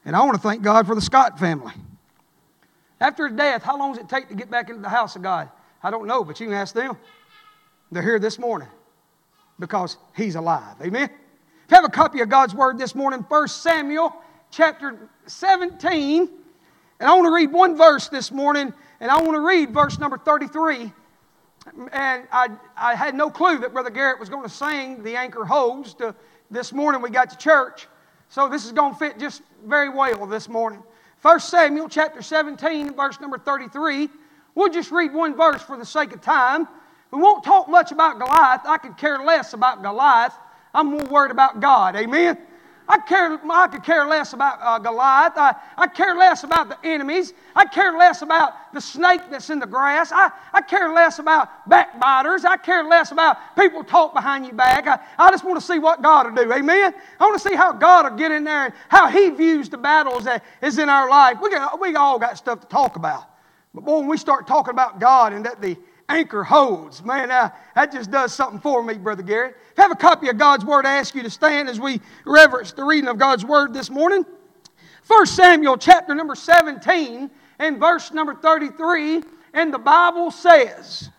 And I want to thank God for the Scott family. After his death, how long does it take to get back into the house of God? I don't know, but you can ask them. They're here this morning because He's alive. Amen? If you have a copy of God's Word this morning, 1 Samuel chapter 17. And I want to read one verse this morning, and I want to read verse number 33. And I had no clue that Brother Garrett was going to sing the Anchor Holds this morning we got to church. So this is going to fit just very well this morning. 1 Samuel chapter 17, verse number 33. We'll just read one verse for the sake of time. We won't talk much about Goliath. I could care less about Goliath. I'm more worried about God. Amen? I could care less about Goliath. I care less about the enemies. I care less about the snake that's in the grass. I care less about backbiters. I care less about people talk behind your back. I just want to see what God will do. Amen? I want to see how God will get in there and how He views the battles that is in our life. We all got stuff to talk about. But boy, when we start talking about God and that the anchor holds, man, that just does something for me, Brother Garrett. If you have a copy of God's Word, I ask you to stand as we reverence the reading of God's Word this morning. 1 Samuel chapter number 17 and verse number 33, and the Bible says,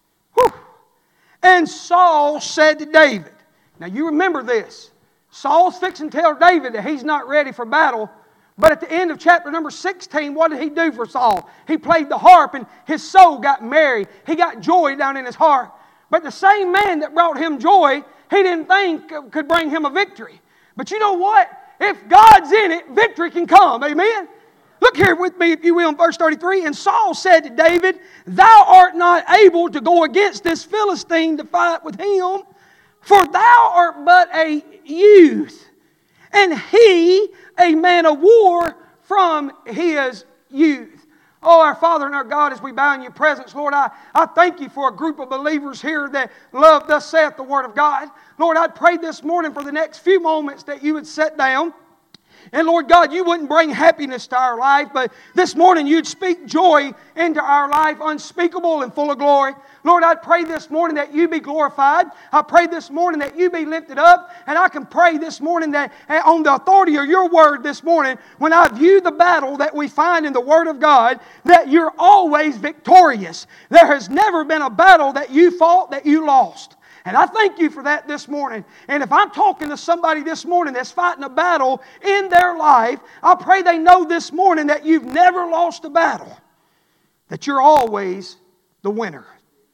and Saul said to David. Now you remember this. Saul's fixing to tell David that he's not ready for battle. But at the end of chapter number 16, what did he do for Saul? He played the harp and his soul got merry. He got joy down in his heart. But the same man that brought him joy, he didn't think could bring him a victory. But you know what? If God's in it, victory can come. Amen? Look here with me, if you will, in verse 33. And Saul said to David, thou art not able to go against this Philistine to fight with him, for thou art but a youth, and he a man of war from his youth. Oh, our Father and our God, as we bow in your presence, Lord, I thank you for a group of believers here that love thus saith the Word of God. Lord, I pray this morning for the next few moments that you would sit down. And Lord God, you wouldn't bring happiness to our life, but this morning you'd speak joy into our life, unspeakable and full of glory. Lord, I pray this morning that you be glorified. I pray this morning that you be lifted up. And I can pray this morning that on the authority of your word this morning, when I view the battle that we find in the Word of God, that you're always victorious. There has never been a battle that you fought that you lost. And I thank you for that this morning. And if I'm talking to somebody this morning that's fighting a battle in their life, I pray they know this morning that you've never lost a battle. That you're always the winner.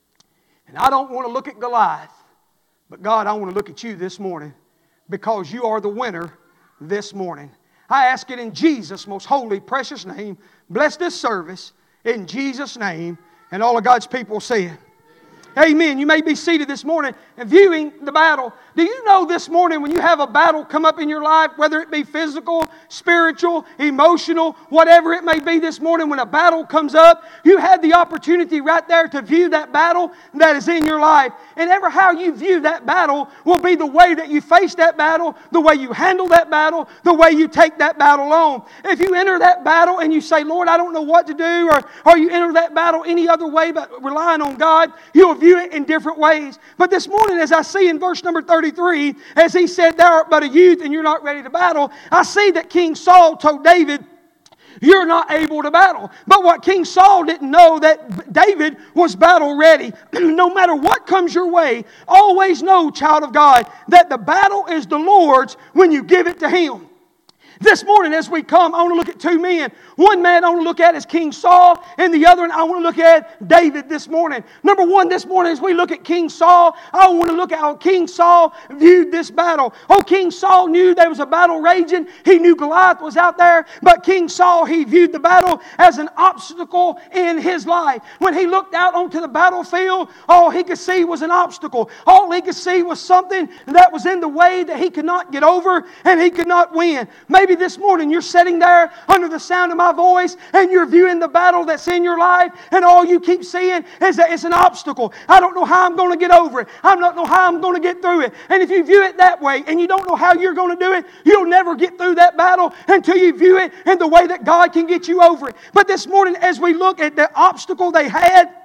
And I don't want to look at Goliath, but God, I want to look at you this morning because you are the winner this morning. I ask it in Jesus' most holy, precious name. Bless this service in Jesus' name. And all of God's people say it. Amen. You may be seated this morning and viewing the battle. Do you know this morning when you have a battle come up in your life, whether it be physical, spiritual, emotional, whatever it may be this morning, when a battle comes up, you had the opportunity right there to view that battle that is in your life. And ever how you view that battle will be the way that you face that battle, the way you handle that battle, the way you take that battle on. If you enter that battle and you say, Lord, I don't know what to do, or you enter that battle any other way but relying on God, you'll view it in different ways. But this morning, as I see in verse number 33, as he said, thou art but a youth and you're not ready to battle, I see that King Saul told David, you're not able to battle. But what King Saul didn't know, that David was battle ready. No matter what comes your way, always know, child of God, that the battle is the Lord's when you give it to Him. This morning as we come, I want to look at two men. One man I want to look at is King Saul, and the other one I want to look at David this morning. Number one this morning as we look at King Saul, I want to look at how King Saul viewed this battle. Oh, King Saul knew there was a battle raging. He knew Goliath was out there, but King Saul, he viewed the battle as an obstacle in his life. When he looked out onto the battlefield, all he could see was an obstacle. All he could see was something that was in the way that he could not get over and he could not win. Maybe this morning you're sitting there under the sound of my voice and you're viewing the battle that's in your life, and all you keep seeing is that it's an obstacle. I don't know how I'm going to get over it. I don't know how I'm going to get through it. And if you view it that way and you don't know how you're going to do it, you'll never get through that battle until you view it in the way that God can get you over it. But this morning as we look at the obstacle they had,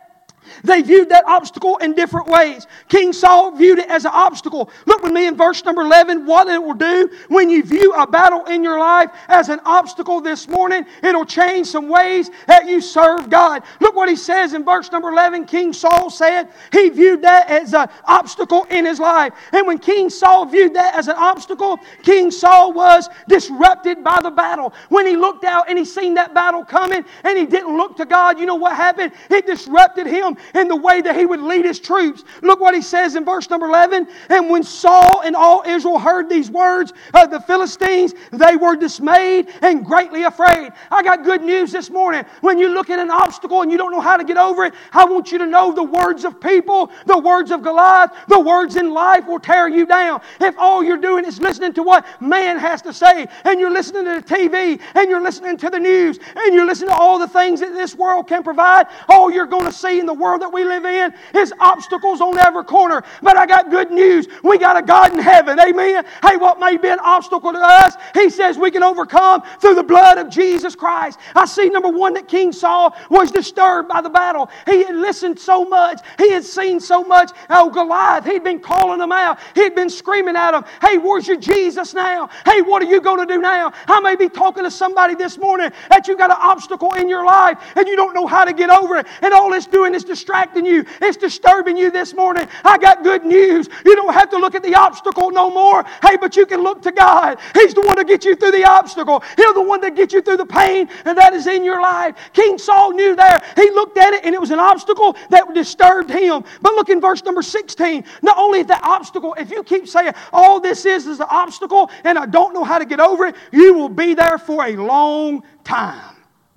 They viewed that obstacle in different ways. King Saul viewed it as an obstacle. Look with me in verse number 11, what it will do when you view a battle in your life as an obstacle this morning. It'll change some ways that you serve God. Look what he says in verse number 11. King Saul said he viewed that as an obstacle in his life. And when King Saul viewed that as an obstacle, King Saul was disrupted by the battle. When he looked out and he seen that battle coming and he didn't look to God, you know what happened? It disrupted him in the way that he would lead his troops. Look what he says in verse number 11. And when Saul and all Israel heard these words of the Philistines, they were dismayed and greatly afraid. I got good news this morning. When you look at an obstacle and you don't know how to get over it, I want you to know the words of people, the words of Goliath, the words in life will tear you down. If all you're doing is listening to what man has to say, and you're listening to the TV, and you're listening to the news, and you're listening to all the things that this world can provide, all you're going to see in the world that we live in is obstacles on every corner. But I got good news. We got a God in heaven. Amen. Hey, what may be an obstacle to us, He says we can overcome through the blood of Jesus Christ. I see, number one, that King Saul was disturbed by the battle. He had listened so much. He had seen so much. Oh, Goliath, he'd been calling them out. He'd been screaming at them. Hey, where's your Jesus now? Hey, what are you going to do now? I may be talking to somebody this morning that you got an obstacle in your life and you don't know how to get over it. And all it's doing is distracting you. It's disturbing you this morning. I got good news. You don't have to look at the obstacle no more. Hey, but you can look to God. He's the one to get you through the obstacle. He's the one to get you through the pain and that is in your life. King Saul knew there. He looked at it and it was an obstacle that disturbed him. But look in verse number 16. Not only is that obstacle, if you keep saying all this is an obstacle and I don't know how to get over it, you will be there for a long time.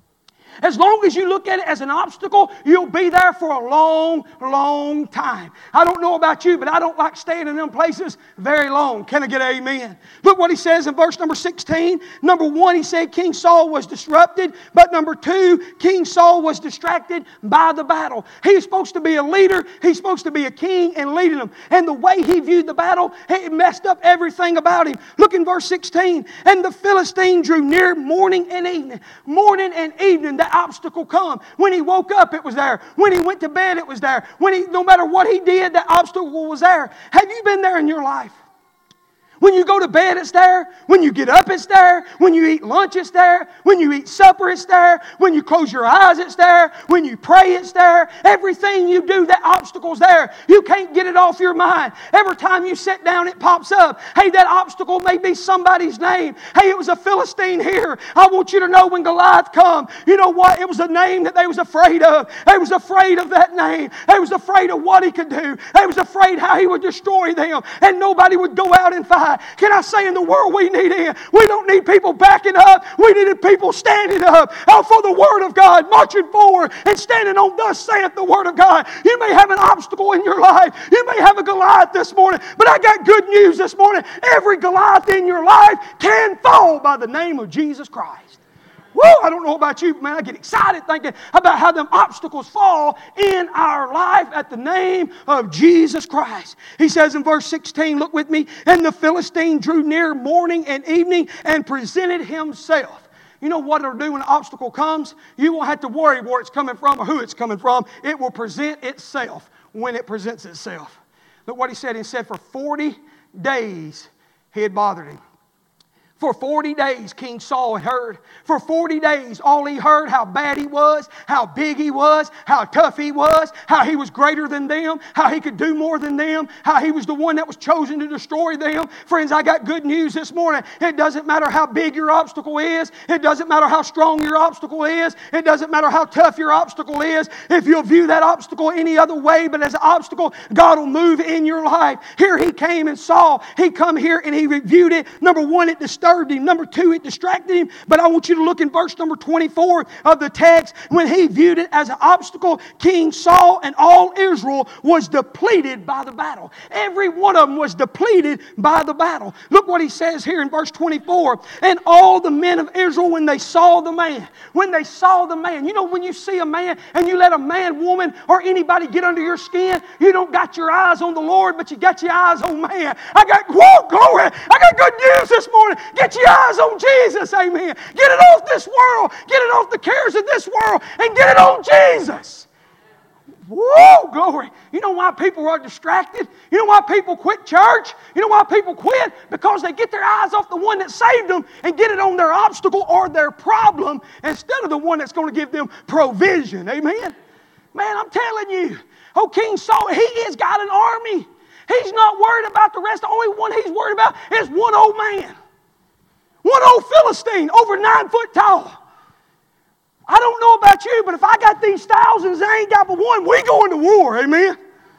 As long as you look at it as an obstacle, you'll be there for a long, long time. I don't know about you, but I don't like staying in them places very long. Can I get an amen? Look what he says in verse number 16. Number one, he said King Saul was disrupted. But number two, King Saul was distracted by the battle. He's supposed to be a leader. He's supposed to be a king and leading them. And the way he viewed the battle, it messed up everything about him. Look in verse 16. And the Philistine drew near morning and evening. Morning and evening, that obstacle come. When he woke up, it was there. When he went to bed, it was there. No matter what he did, that obstacle was there. Have you been there in your life? When you go to bed, it's there. When you get up, it's there. When you eat lunch, it's there. When you eat supper, it's there. When you close your eyes, it's there. When you pray, it's there. Everything you do, that obstacle's there. You can't get it off your mind. Every time you sit down, it pops up. Hey, that obstacle may be somebody's name. Hey, it was a Philistine here. I want you to know when Goliath come, you know what? It was a name that they was afraid of. They was afraid of that name. They was afraid of what he could do. They was afraid how he would destroy them. And nobody would go out and fight. Can I say in the world we need in? We don't need people backing up. We needed people standing up for the Word of God, marching forward and standing on thus saith the Word of God. You may have an obstacle in your life. You may have a Goliath this morning, but I got good news this morning. Every Goliath in your life can fall by the name of Jesus Christ. Woo, I don't know about you, man. I get excited thinking about how them obstacles fall in our life at the name of Jesus Christ. He says in verse 16, look with me, and the Philistine drew near morning and evening and presented himself. You know what it'll do when an obstacle comes? You won't have to worry where it's coming from or who it's coming from. It will present itself when it presents itself. Look what he said. He said for 40 days he had bothered him. For 40 days, King Saul had heard. For 40 days, all he heard, how bad he was, how big he was, how tough he was, how he was greater than them, how he could do more than them, how he was the one that was chosen to destroy them. Friends, I got good news this morning. It doesn't matter how big your obstacle is. It doesn't matter how strong your obstacle is. It doesn't matter how tough your obstacle is. If you'll view that obstacle any other way but as an obstacle, God will move in your life. Here he came and saw. He come here and he reviewed it. Number one, it disturbed him. Number two, it distracted him. But I want you to look in verse number 24 of the text. When he viewed it as an obstacle, King Saul and all Israel was depleted by the battle. Every one of them was depleted by the battle. Look what he says here in verse 24. And all the men of Israel, when they saw the man, you know, when you see a man and you let a man, woman, or anybody get under your skin, you don't got your eyes on the Lord, but you got your eyes on man. Glory. I got good news this morning. Get your eyes on Jesus, amen. Get it off this world. Get it off the cares of this world and get it on Jesus. Whoa, glory. You know why people are distracted? You know why people quit church? You know why people quit? Because they get their eyes off the one that saved them and get it on their obstacle or their problem instead of the one that's going to give them provision. Amen? Man, I'm telling you, King Saul, he has got an army. He's not worried about the rest. The only one he's worried about is one old man. One old Philistine, over 9 foot tall. I don't know about you, but if I got these thousands, I ain't got but one, we going to war, amen?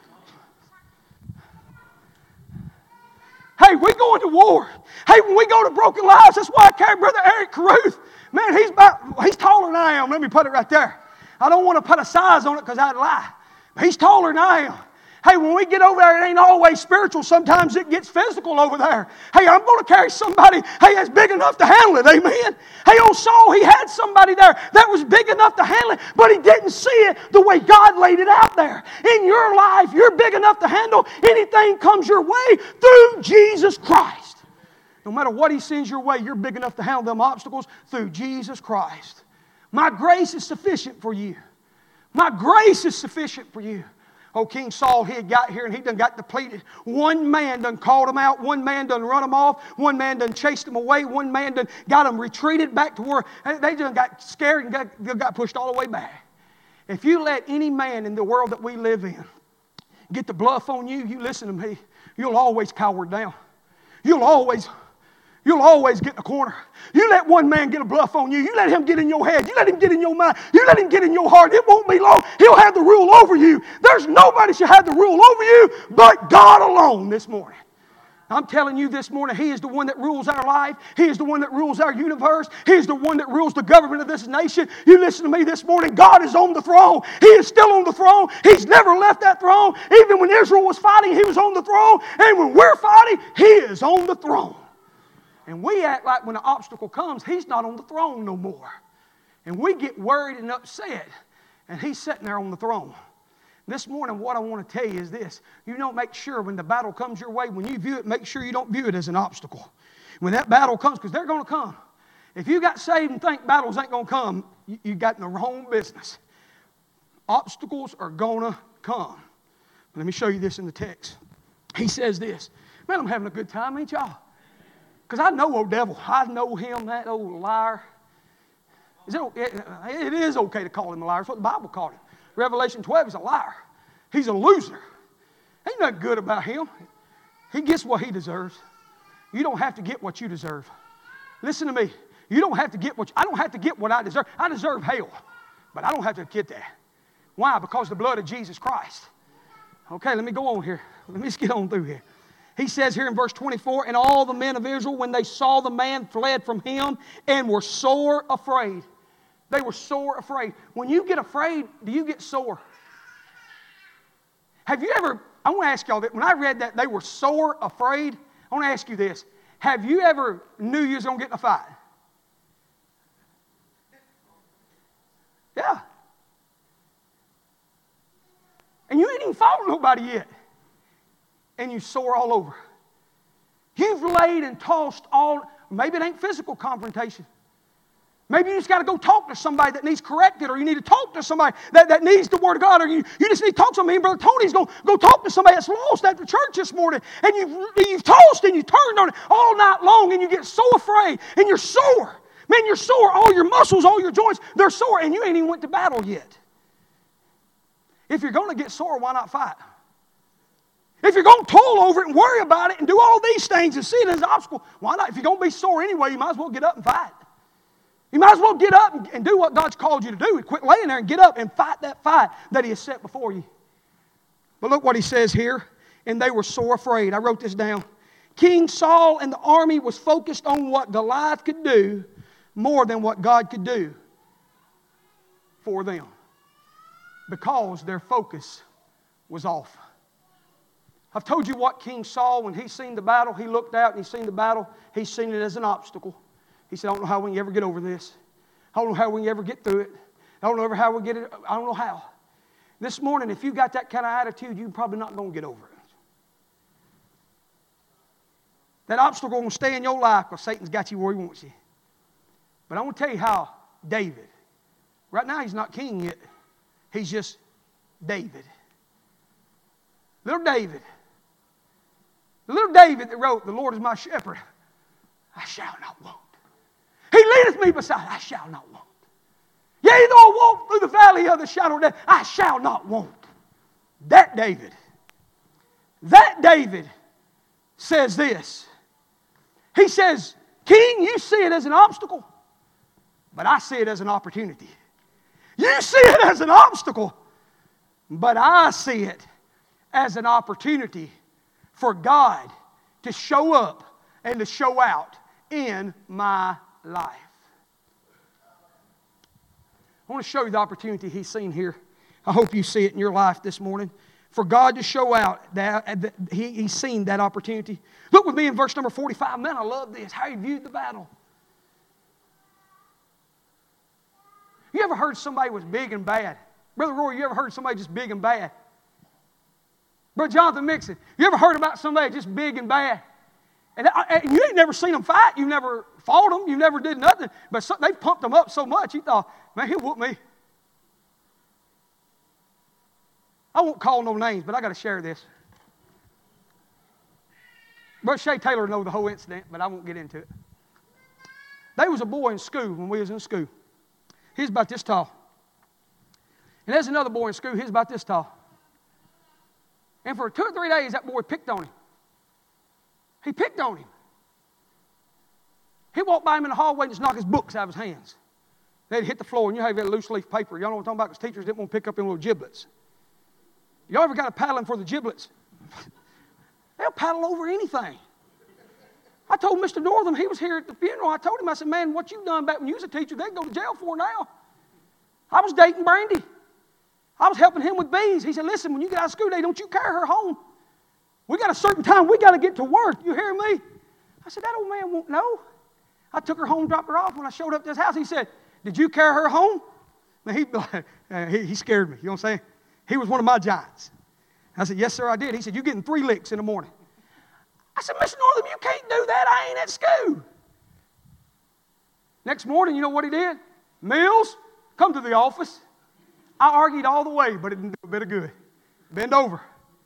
Hey, we going to war. Hey, when we go to Broken Lives, that's why I carry Brother Eric Caruth. Man, he's taller than I am. Let me put it right there. I don't want to put a size on it because I'd lie. But he's taller than I am. Hey, when we get over there, it ain't always spiritual. Sometimes it gets physical over there. Hey, I'm going to carry somebody, that's big enough to handle it. Amen? Hey, old Saul, he had somebody there that was big enough to handle it, but he didn't see it the way God laid it out there. In your life, you're big enough to handle anything comes your way through Jesus Christ. No matter what He sends your way, you're big enough to handle them obstacles through Jesus Christ. My grace is sufficient for you. My grace is sufficient for you. King Saul, he had got here and he done got depleted. One man done called him out. One man done run him off. One man done chased him away. One man done got him retreated back to where they done got scared and got pushed all the way back. If you let any man in the world that we live in get the bluff on you, you listen to me, you'll always cower down. You'll always get in the corner. You let one man get a bluff on you. You let him get in your head. You let him get in your mind. You let him get in your heart. It won't be long. He'll have the rule over you. There's nobody should have the rule over you but God alone this morning. I'm telling you this morning, He is the one that rules our life. He is the one that rules our universe. He is the one that rules the government of this nation. You listen to me this morning. God is on the throne. He is still on the throne. He's never left that throne. Even when Israel was fighting, He was on the throne. And when we're fighting, He is on the throne. And we act like when an obstacle comes, He's not on the throne no more. And we get worried and upset, and He's sitting there on the throne. This morning, what I want to tell you is this. You don't make sure when the battle comes your way, when you view it, make sure you don't view it as an obstacle. When that battle comes, because they're going to come. If you got saved and think battles ain't going to come, you got in the wrong business. Obstacles are going to come. Let me show you this in the text. He says this. Man, I'm having a good time, ain't y'all? Because I know old devil. I know him, that old liar. It is okay to call him a liar. That's what the Bible called him. Revelation 12, he's a liar. He's a loser. Ain't nothing good about him. He gets what he deserves. You don't have to get what you deserve. Listen to me. You don't have to get I don't have to get what I deserve. I deserve hell. But I don't have to get that. Why? Because of the blood of Jesus Christ. Okay, let me go on here. Let me just get on through here. He says here in verse 24, and all the men of Israel, when they saw the man, fled from him and were sore afraid. They were sore afraid. When you get afraid, do you get sore? Have you ever, I want to ask y'all that, when I read that they were sore afraid, I want to ask you this. Have you ever knew you was going to get in a fight? Yeah. And you ain't even fought nobody yet. And you sore all over. You've laid and tossed all, maybe it ain't physical confrontation. Maybe you just got to go talk to somebody that needs corrected, or you need to talk to somebody that needs the Word of God, or you just need to talk to somebody. Brother Tony's going to go talk to somebody that's lost after church this morning, and you've tossed and you turned on it all night long, and you get so afraid, and you're sore. Man, you're sore. All your muscles, all your joints, they're sore, and you ain't even went to battle yet. If you're going to get sore, why not fight? If you're going to toil over it and worry about it and do all these things and see it as an obstacle, why not? If you're going to be sore anyway, you might as well get up and fight. You might as well get up and do what God's called you to do. Quit laying there and get up and fight that fight that He has set before you. But look what he says here. And they were sore afraid. I wrote this down. King Saul and the army was focused on what Goliath could do more than what God could do for them. Because their focus was off. I've told you what King Saul, when he seen the battle, he looked out and he seen the battle. He seen it as an obstacle. He said, I don't know how we can ever get over this. I don't know how we can ever get through it. I don't know how we'll get it. I don't know how. This morning, if you got that kind of attitude, you're probably not going to get over it. That obstacle going to stay in your life because Satan's got you where he wants you. But I want to tell you how David, right now he's not king yet. He's just David. Little David. The little David that wrote, "The Lord is my shepherd, I shall not want. He leadeth me beside, I shall not want. Yea, though I walk through the valley of the shadow of death, I shall not want." That David says this. He says, "King, you see it as an obstacle, but I see it as an opportunity. You see it as an obstacle, but I see it as an opportunity for God to show up and to show out in my life." I want to show you the opportunity He's seen here. I hope you see it in your life this morning. For God to show out that He's seen that opportunity. Look with me in verse number 45. Man, I love this. How He viewed the battle. You ever heard somebody was big and bad? Brother Roy, you ever heard somebody just big and bad? Brother Jonathan Mixon, you ever heard about somebody just big and bad? And you ain't never seen them fight. You never fought them. You never did nothing. But they pumped them up so much, you thought, man, he'll whoop me. I won't call no names, but I got to share this. Brother Shay Taylor knows the whole incident, but I won't get into it. There was a boy in school when we was in school. He was about this tall. And there's another boy in school, he was about this tall. And for 2 or 3 days, that boy picked on him. He picked on him. He walked by him in the hallway and just knocked his books out of his hands. They'd hit the floor, and you have that loose leaf paper. Y'all know what I'm talking about, because teachers didn't want to pick up them little giblets. Y'all ever got a paddling for the giblets? They'll paddle over anything. I told Mr. Northam, he was here at the funeral, I told him, I said, man, what you done back when you was a teacher, they'd go to jail for now. I was dating Brandy. I was helping him with bees. He said, listen, when you get out of school today, don't you carry her home. We got a certain time, we got to get to work. You hear me? I said, that old man won't know. I took her home, dropped her off. When I showed up to his house, he said, did you carry her home? Now, he scared me, you know what I'm saying? He was one of my giants. I said, yes, sir, I did. He said, you're getting 3 licks in the morning. I said, Mr. Northam, you can't do that. I ain't at school. Next morning, you know what he did? Mills, come to the office. I argued all the way, but it didn't do a bit of good. Bend over.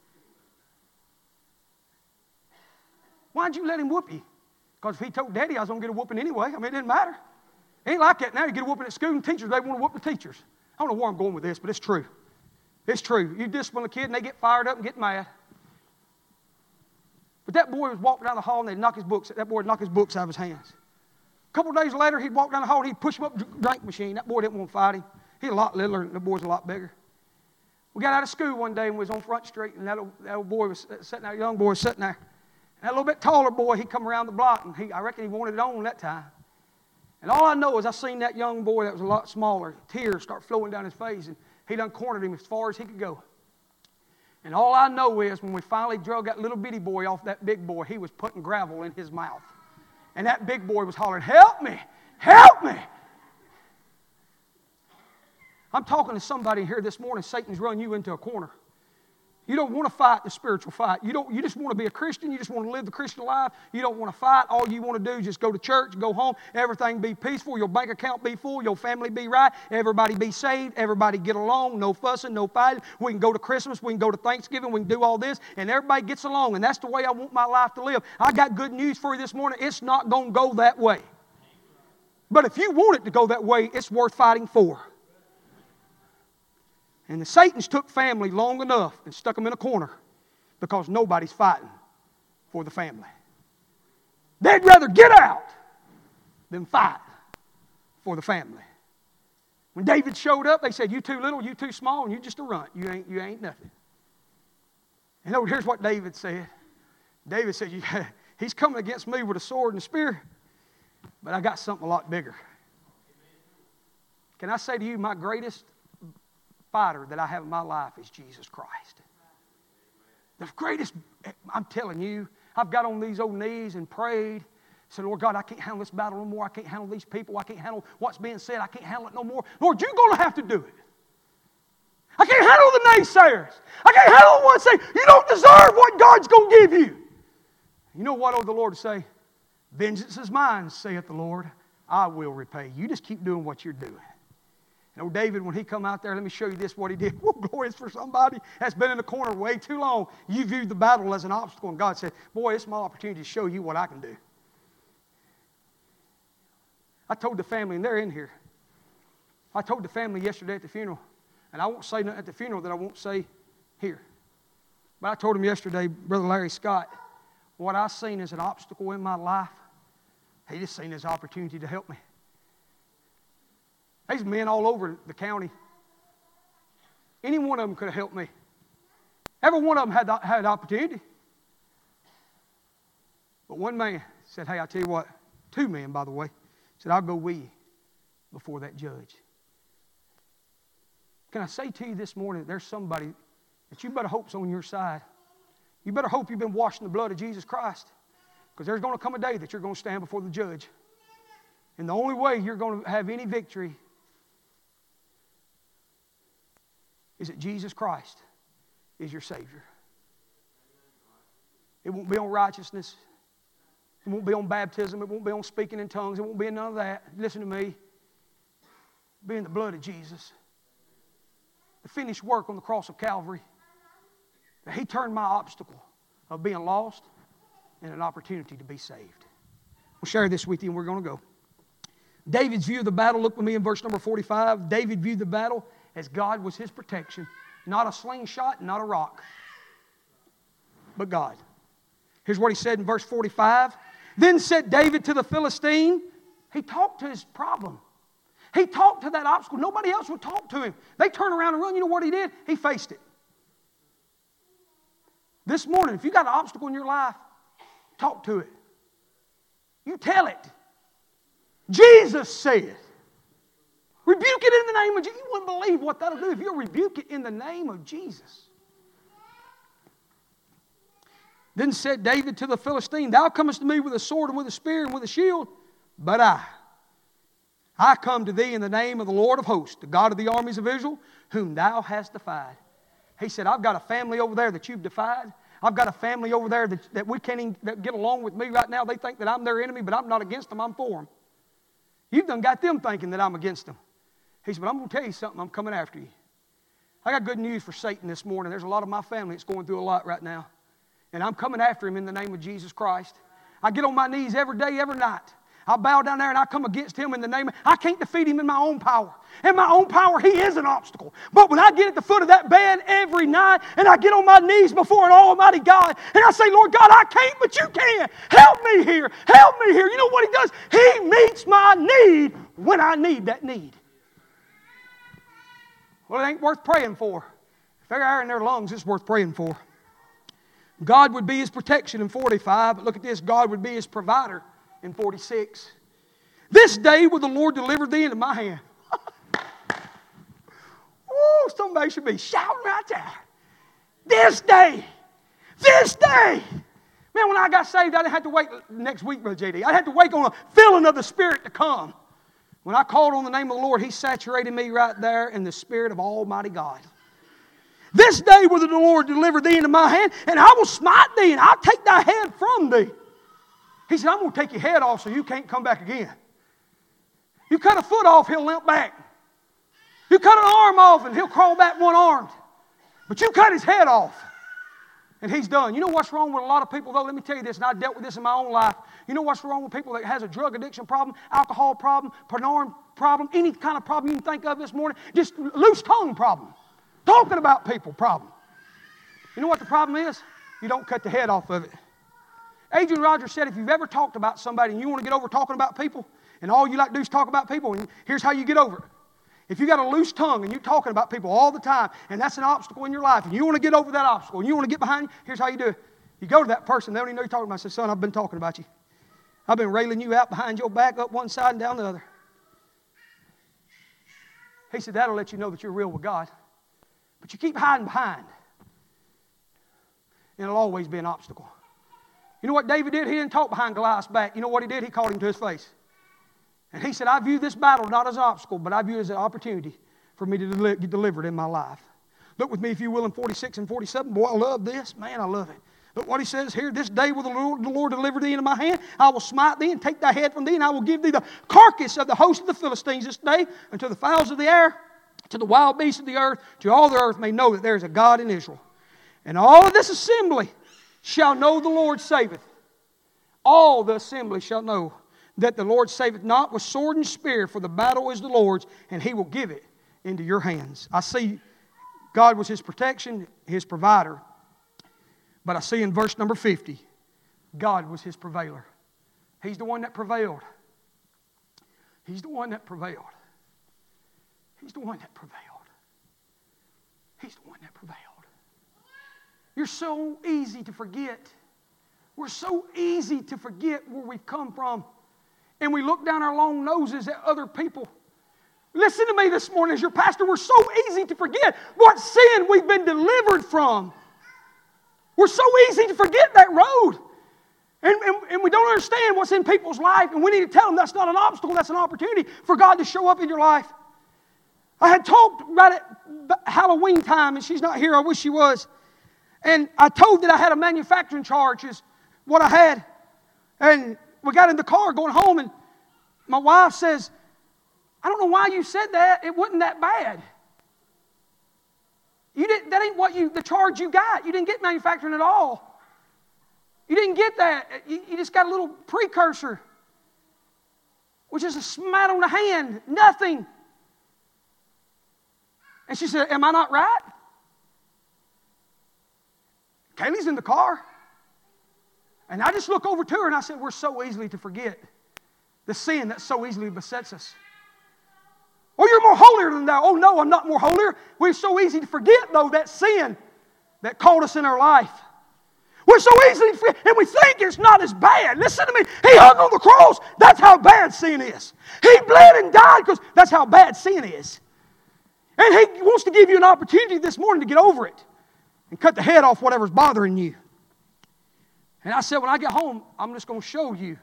Why'd you let him whoop you? Because if he told Daddy I was going to get a whooping anyway, I mean, it didn't matter. It ain't like that now. You get a whooping at school, and teachers, they want to whoop the teachers. I don't know where I'm going with this, but it's true. It's true. You discipline a kid, and they get fired up and get mad. But that boy was walking down the hall, and they'd knock his books. That boy would knock his books out of his hands. A couple of days later, he'd walk down the hall, and he'd push him up to the drink machine. That boy didn't want to fight him. He's a lot littler, and the boy's a lot bigger. We got out of school one day, and we was on Front Street, and that old boy was sitting there, young boy was sitting there. And that little bit taller boy, he come around the block, and I reckon he wanted it on that time. And all I know is I seen that young boy that was a lot smaller, tears start flowing down his face, and he done cornered him as far as he could go. And all I know is when we finally drug that little bitty boy off that big boy, he was putting gravel in his mouth. And that big boy was hollering, help me, help me. I'm talking to somebody here this morning, Satan's run you into a corner. You don't want to fight the spiritual fight. You just want to be a Christian. You just want to live the Christian life. You don't want to fight. All you want to do is just go to church, go home, everything be peaceful, your bank account be full, your family be right, everybody be saved, everybody get along, no fussing, no fighting. We can go to Christmas, we can go to Thanksgiving, we can do all this, and everybody gets along, and that's the way I want my life to live. I got good news for you this morning. It's not going to go that way. But if you want it to go that way, it's worth fighting for. And the Satan's took family long enough and stuck them in a corner because nobody's fighting for the family. They'd rather get out than fight for the family. When David showed up, they said, you too little, you too small, and you just a runt. You ain't nothing. And here's what David said. David said, he's coming against me with a sword and a spear, but I got something a lot bigger. Can I say to you, my greatest fighter that I have in my life is Jesus Christ. The greatest, I'm telling you, I've got on these old knees and prayed. Said, Lord God, I can't handle this battle no more. I can't handle these people. I can't handle what's being said. I can't handle it no more. Lord, you're going to have to do it. I can't handle the naysayers. I can't handle the ones saying, you don't deserve what God's going to give you. You know what the Lord say? Vengeance is mine, saith the Lord. I will repay. You just keep doing what you're doing. And old David, when he come out there, let me show you this, what he did. Whoa, glorious for somebody that's been in the corner way too long. You viewed the battle as an obstacle, and God said, boy, it's my opportunity to show you what I can do. I told the family, and they're in here. I told the family yesterday at the funeral, and I won't say nothing at the funeral that I won't say here. But I told them yesterday, Brother Larry Scott, what I seen as an obstacle in my life, he just seen as an opportunity to help me. There's men all over the county. Any one of them could have helped me. Every one of them had opportunity. But one man said, hey, I tell you what, two men, by the way, said, I'll go with you before that judge. Can I say to you this morning that there's somebody that you better hope's on your side. You better hope you've been washed in the blood of Jesus Christ, because there's going to come a day that you're going to stand before the judge. And the only way you're going to have any victory is that Jesus Christ is your Savior. It won't be on righteousness. It won't be on baptism. It won't be on speaking in tongues. It won't be in none of that. Listen to me. It'll be in the blood of Jesus. The finished work on the cross of Calvary. He turned my obstacle of being lost into an opportunity to be saved. We'll share this with you and we're going to go. David's view of the battle, look with me in verse number 45. David viewed the battle as God was his protection. Not a slingshot, not a rock, but God. Here's what he said in verse 45. Then said David to the Philistine, he talked to his problem. He talked to that obstacle. Nobody else would talk to him. They turn around and run. You know what he did? He faced it. This morning, if you got an obstacle in your life, talk to it. You tell it. Jesus said, rebuke it in the name of Jesus. You wouldn't believe what that'll do if you rebuke it in the name of Jesus. Then said David to the Philistine, thou comest to me with a sword and with a spear and with a shield, but I come to thee in the name of the Lord of hosts, the God of the armies of Israel, whom thou hast defied. He said, I've got a family over there that you've defied. I've got a family over there that we can't even get along with me right now. They think that I'm their enemy, but I'm not against them. I'm for them. You've done got them thinking that I'm against them. He said, but I'm going to tell you something. I'm coming after you. I got good news for Satan this morning. There's a lot of my family that's going through a lot right now. And I'm coming after him in the name of Jesus Christ. I get on my knees every day, every night. I bow down there and I come against him in the name of... I can't defeat him in my own power. In my own power, he is an obstacle. But when I get at the foot of that bed every night and I get on my knees before an almighty God and I say, Lord God, I can't, but you can. Help me here. Help me here. You know what he does? He meets my need when I need that need. Well, it ain't worth praying for. If they're air in their lungs, it's worth praying for. God would be his protection in 45, but look at this. God would be his provider in 46. This day will the Lord deliver thee into my hand. Ooh, somebody should be shouting right there. This day. This day. Man, when I got saved, I didn't have to wait next week, Brother J.D. I had to wait on a filling of the Spirit to come. When I called on the name of the Lord, he saturated me right there in the Spirit of Almighty God. This day will the Lord deliver thee into my hand, and I will smite thee, and I'll take thy head from thee. He said, I'm going to take your head off so you can't come back again. You cut a foot off, he'll limp back. You cut an arm off, and he'll crawl back one-armed. But you cut his head off, and he's done. You know what's wrong with a lot of people, though? Let me tell you this, and I dealt with this in my own life. You know what's wrong with people that has a drug addiction problem, alcohol problem, porn problem, any kind of problem you can think of this morning? Just loose tongue problem. Talking about people problem. You know what the problem is? You don't cut the head off of it. Adrian Rogers said, if you've ever talked about somebody and you want to get over talking about people, and all you like to do is talk about people, and here's how you get over it. If you got a loose tongue and you're talking about people all the time, and that's an obstacle in your life, and you want to get over that obstacle, and you want to get behind, here's how you do it. You go to that person, they don't even know you're talking about. Say, son, I've been talking about you. I've been railing you out behind your back, up one side and down the other. He said, that'll let you know that you're real with God. But you keep hiding behind, and it'll always be an obstacle. You know what David did? He didn't talk behind Goliath's back. You know what he did? He called him to his face. And he said, I view this battle not as an obstacle, but I view it as an opportunity for me to get delivered in my life. Look with me, if you will, in 46 and 47. Boy, I love this. Man, I love it. Look what he says here. This day will the Lord deliver thee into my hand. I will smite thee and take thy head from thee, and I will give thee the carcass of the host of the Philistines this day unto the fowls of the air, to the wild beasts of the earth, to all the earth may know that there is a God in Israel. And all of this assembly shall know the Lord saveth. All the assembly shall know that the Lord saveth not with sword and spear, for the battle is the Lord's, and He will give it into your hands. I see God was His protection, His provider. But I see in verse number 50, God was His prevailer. He's the one that prevailed. He's the one that prevailed. He's the one that prevailed. He's the one that prevailed. You're so easy to forget. We're so easy to forget where we've come from. And we look down our long noses at other people. Listen to me this morning as your pastor. We're so easy to forget what sin we've been delivered from. We're so easy to forget that road. And we don't understand what's in people's life. And we need to tell them that's not an obstacle. That's an opportunity for God to show up in your life. I had talked right at Halloween time, and she's not here. I wish she was. And I told that I had a manufacturing charge is what I had. And we got in the car going home, and my wife says, I don't know why you said that. It wasn't that bad. That ain't the charge you got. You didn't get manufacturing at all. You didn't get that. You just got a little precursor, which is a smack on the hand. Nothing. And she said, am I not right? Kaylee's in the car. And I just look over to her and I said, we're so easily to forget the sin that so easily besets us. Oh, you're more holier than that. Oh, no, I'm not more holier. We're so easy to forget, though, that sin that caught us in our life. We're so easily to forget, and we think it's not as bad. Listen to me. He hung on the cross. That's how bad sin is. He bled and died because that's how bad sin is. And He wants to give you an opportunity this morning to get over it and cut the head off whatever's bothering you. And I said, when I get home, I'm just going to show you.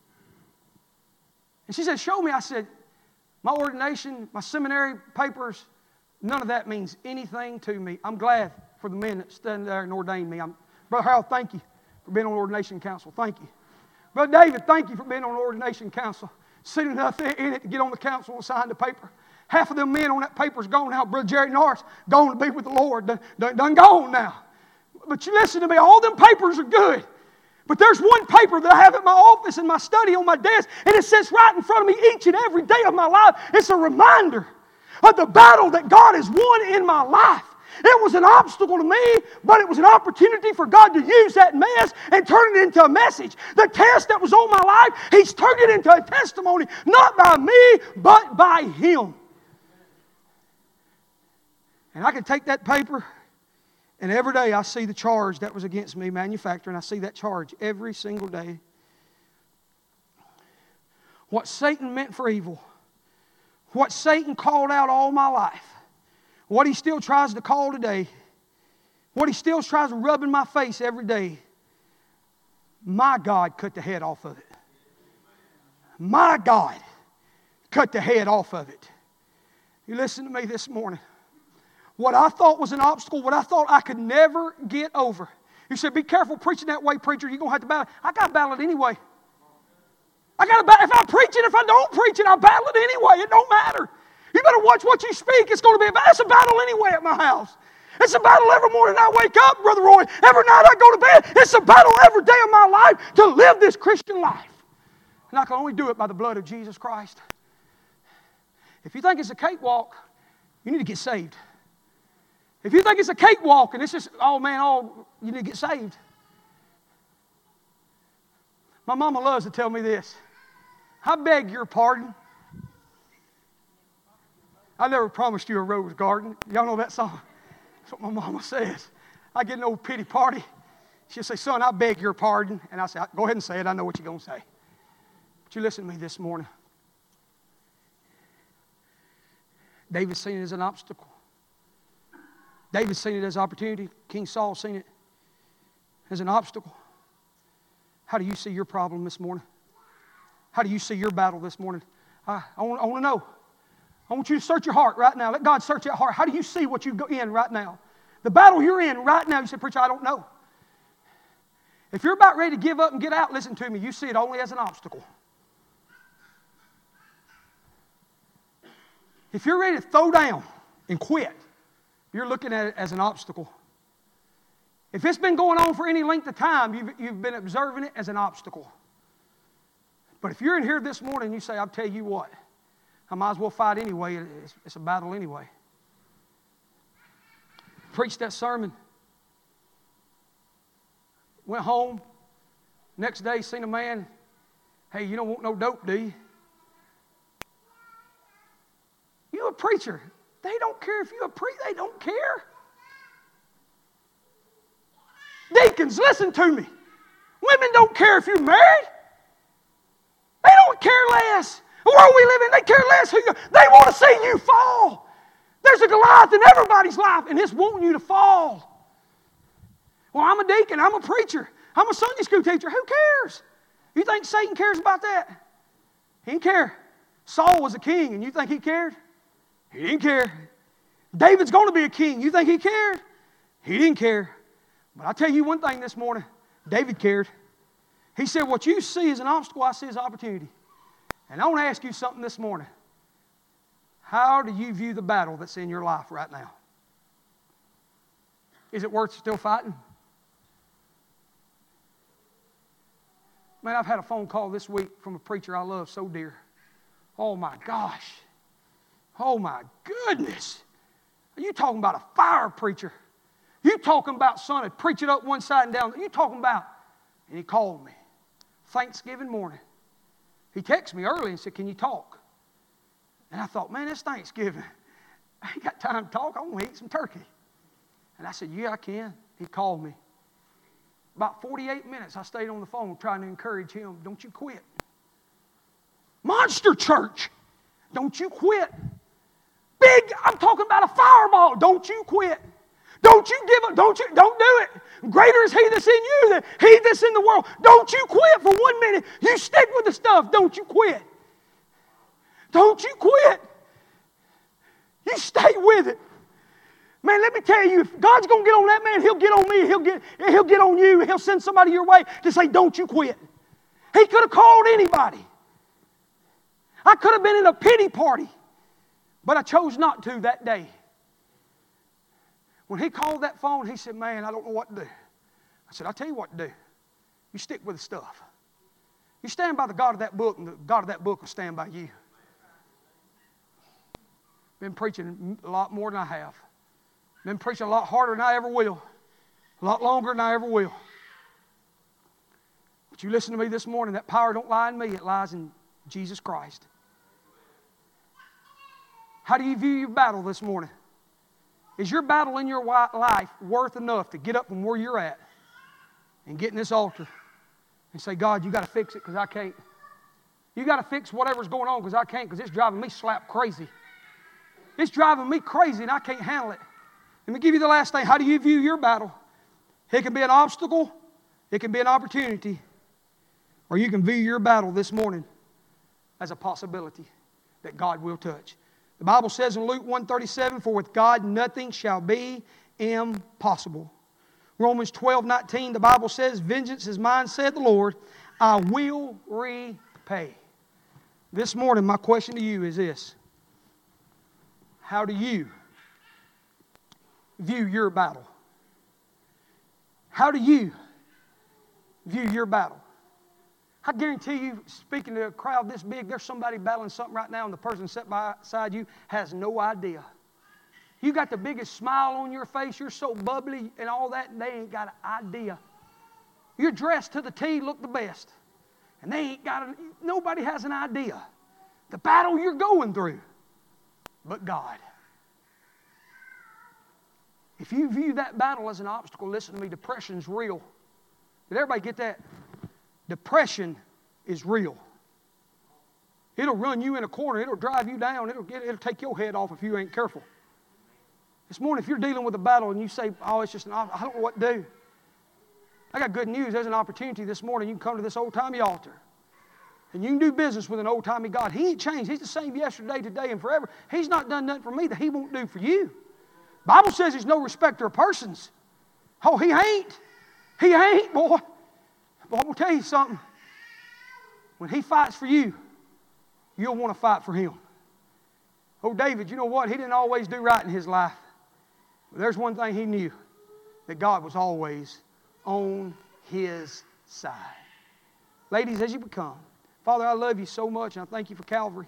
And she said, show me. I said, my ordination, my seminary papers, none of that means anything to me. I'm glad for the men that stand there and ordained me. Brother Harold, thank you for being on ordination council. Thank you. Brother David, thank you for being on ordination council. Sitting enough in it to get on the council and sign the paper. Half of them men on that paper's gone now. Brother Jerry Norris, gone to be with the Lord. Done gone now. But you listen to me, all them papers are good. But there's one paper that I have at my office in my study on my desk, and it sits right in front of me each and every day of my life. It's a reminder of the battle that God has won in my life. It was an obstacle to me, but it was an opportunity for God to use that mess and turn it into a message. The test that was on my life, He's turned it into a testimony, not by me, but by Him. And I can take that paper, and every day I see the charge that was against me, manufacturing. I see that charge every single day. What Satan meant for evil, what Satan called out all my life, what he still tries to call today, what he still tries to rub in my face every day, my God cut the head off of it. My God cut the head off of it. You listen to me this morning. What I thought was an obstacle, what I thought I could never get over. You said, be careful preaching that way, preacher. You're going to have to battle. I got to battle it anyway. I got to battle. If I preach it, if I don't preach it, I battle it anyway. It don't matter. You better watch what you speak. It's going to be a battle. It's a battle anyway at my house. It's a battle every morning I wake up, Brother Roy. Every night I go to bed. It's a battle every day of my life to live this Christian life. And I can only do it by the blood of Jesus Christ. If you think it's a cakewalk, you need to get saved. If you think it's a cakewalk and it's just, you need to get saved. My mama loves to tell me this. I beg your pardon. I never promised you a rose garden. Y'all know that song? That's what my mama says. I get an old pity party. She'll say, son, I beg your pardon. And I say, go ahead and say it. I know what you're going to say. But you listen to me this morning. David's seen it as an obstacle. David's seen it as an opportunity. King Saul's seen it as an obstacle. How do you see your problem this morning? How do you see your battle this morning? I want to know. I want you to search your heart right now. Let God search your heart. How do you see what you're in right now? The battle you're in right now, you say, preacher, I don't know. If you're about ready to give up and get out, listen to me, you see it only as an obstacle. If you're ready to throw down and quit, you're looking at it as an obstacle. If it's been going on for any length of time, you've been observing it as an obstacle. But if you're in here this morning and you say, I'll tell you what, I might as well fight anyway. It's a battle anyway. Preached that sermon. Went home. Next day, seen a man. Hey, you don't want no dope, do you? You a preacher. They don't care if you're a preacher. They don't care. Deacons, listen to me. Women don't care if you're married. They don't care less. The world we live in, they care less who you are. They want to see you fall. There's a Goliath in everybody's life, and it's wanting you to fall. Well, I'm a deacon. I'm a preacher. I'm a Sunday school teacher. Who cares? You think Satan cares about that? He didn't care. Saul was a king, and you think he cared? He didn't care. David's going to be a king. You think he cared? He didn't care. But I'll tell you one thing this morning. David cared. He said, what you see as an obstacle, I see as opportunity. And I want to ask you something this morning. How do you view the battle that's in your life right now? Is it worth still fighting? Man, I've had a phone call this week from a preacher I love so dear. Oh my gosh. Oh my goodness. Are you talking about a fire preacher? You talking about son, preach it up one side and down. You talking about, and he called me Thanksgiving morning. He texted me early and said, can you talk? And I thought, man, it's Thanksgiving. I ain't got time to talk. I want to eat some turkey. And I said, yeah, I can. He called me. About 48 minutes, I stayed on the phone trying to encourage him. Don't you quit. Monster church. Don't you quit. Big, I'm talking about a fireball. Don't you quit. Don't you give up. Don't do it. Greater is He that's in you than he that's in the world. Don't you quit for 1 minute. You stick with the stuff. Don't you quit. Don't you quit. You stay with it. Man, let me tell you, if God's going to get on that man, He'll get on me. He'll get on you. He'll send somebody your way to say, don't you quit. He could have called anybody. I could have been in a pity party, but I chose not to that day. When he called that phone, he said, man, I don't know what to do. I said, I'll tell you what to do. You stick with the stuff. You stand by the God of that book, and the God of that book will stand by you. Been preaching a lot more than I have. Been preaching a lot harder than I ever will. A lot longer than I ever will. But you listen to me this morning, that power don't lie in me, it lies in Jesus Christ. How do you view your battle this morning? Is your battle in your life worth enough to get up from where you're at and get in this altar and say, God, you got to fix it because I can't. You got to fix whatever's going on because I can't, because it's driving me slap crazy. It's driving me crazy and I can't handle it. Let me give you the last thing. How do you view your battle? It can be an obstacle. It can be an opportunity. Or you can view your battle this morning as a possibility that God will touch. The Bible says in Luke 1:37, for with God nothing shall be impossible. Romans 12:19, the Bible says, vengeance is mine, said the Lord, I will repay. This morning, my question to you is this. How do you view your battle? How do you view your battle? I guarantee you, speaking to a crowd this big, there's somebody battling something right now, and the person sitting beside you has no idea. You got the biggest smile on your face, you're so bubbly and all that, and they ain't got an idea. You're dressed to the T, look the best, and they ain't got nobody has an idea. The battle you're going through, but God. If you view that battle as an obstacle, listen to me, depression's real. Did everybody get that? Depression is real. It'll run you in a corner. It'll drive you down. It'll take your head off if you ain't careful. This morning, if you're dealing with a battle and you say, oh, it's just I don't know what to do. I got good news. There's an opportunity this morning. You can come to this old-timey altar. And you can do business with an old-timey God. He ain't changed. He's the same yesterday, today, and forever. He's not done nothing for me that He won't do for you. The Bible says He's no respecter of persons. Oh, He ain't. He ain't, boy. Well, I'm going to tell you something. When He fights for you, you'll want to fight for Him. Oh, David, you know what? He didn't always do right in his life. But there's one thing he knew, that God was always on his side. Ladies, as you become, Father, I love you so much, and I thank you for Calvary.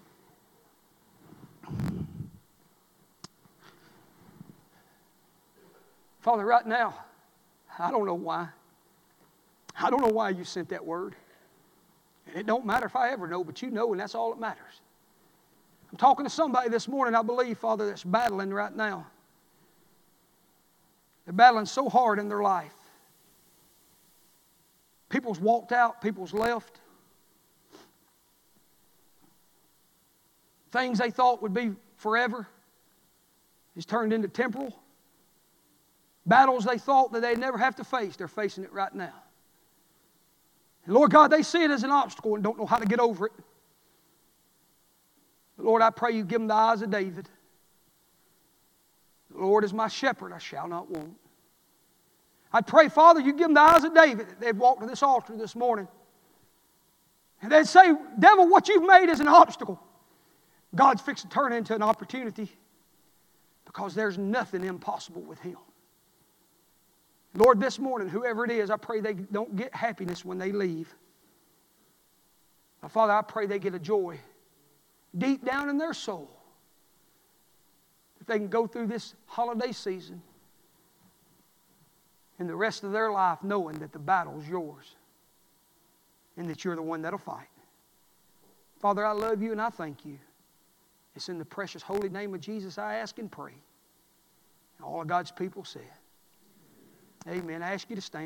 Father, right now, I don't know why. I don't know why you sent that word. And it don't matter if I ever know, but you know, and that's all that matters. I'm talking to somebody this morning, I believe, Father, that's battling right now. They're battling so hard in their life. People's walked out, people's left. Things they thought would be forever is turned into temporal. Battles they thought that they'd never have to face, they're facing it right now. And Lord God, they see it as an obstacle and don't know how to get over it. But Lord, I pray you give them the eyes of David. The Lord is my shepherd, I shall not want. I pray, Father, you give them the eyes of David. They'd walk to this altar this morning. And they'd say, devil, what you've made is an obstacle. God's fixing to turn it into an opportunity, because there's nothing impossible with Him. Lord, this morning, whoever it is, I pray they don't get happiness when they leave. Now, Father, I pray they get a joy deep down in their soul, that they can go through this holiday season and the rest of their life knowing that the battle's yours and that you're the one that'll fight. Father, I love you and I thank you. It's in the precious holy name of Jesus I ask and pray. And all of God's people said, amen. I ask you to stand.